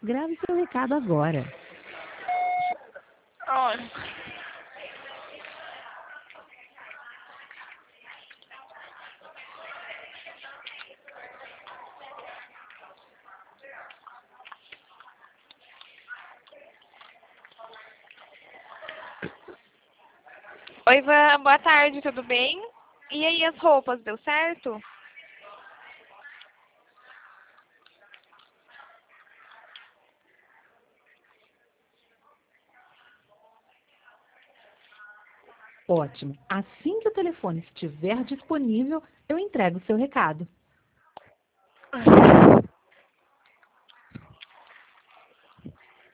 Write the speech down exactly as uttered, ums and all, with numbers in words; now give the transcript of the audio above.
Grave seu recado agora. Olha. Oi, Ivan, boa tarde, tudo bem? E aí, as roupas, deu certo? Ótimo. Assim que o telefone estiver disponível, eu entrego o seu recado.